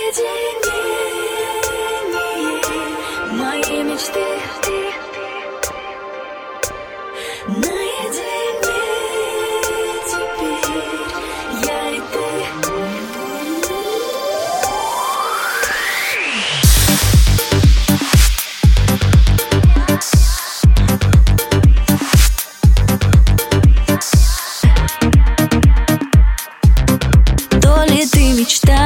Объединение моей мечты. Наедине теперь я и ты. То ли ты мечта,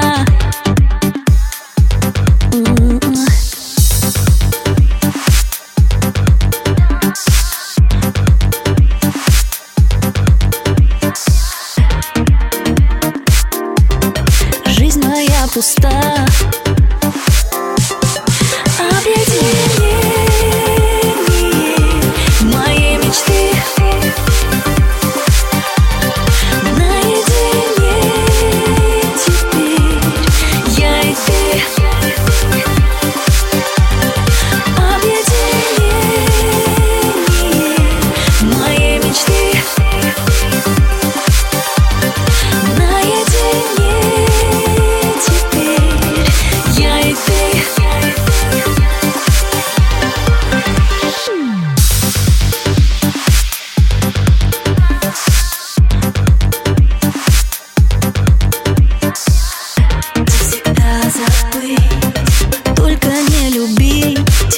жизнь моя пуста. Объединение моей мечты. Наедине теперь я и ты. Объединение моей мечты. Наедине теперь я и ты. Всегда забыть, только не любить.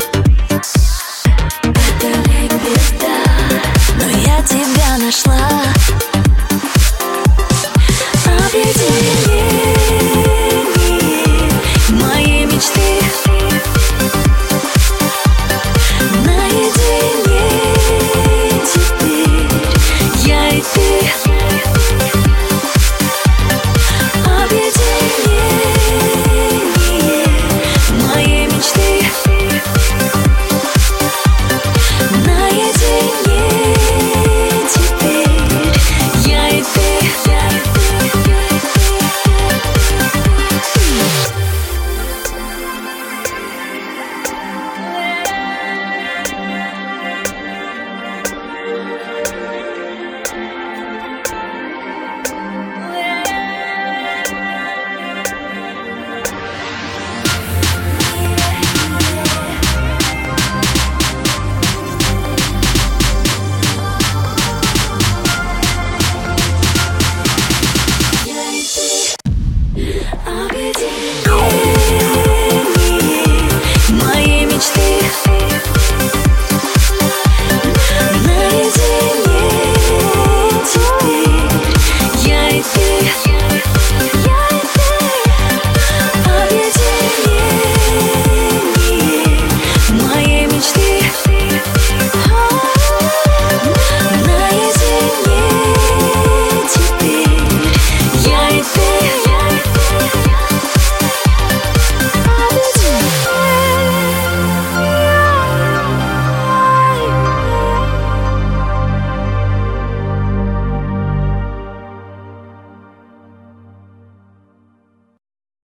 Это не беда, но я тебя нашла.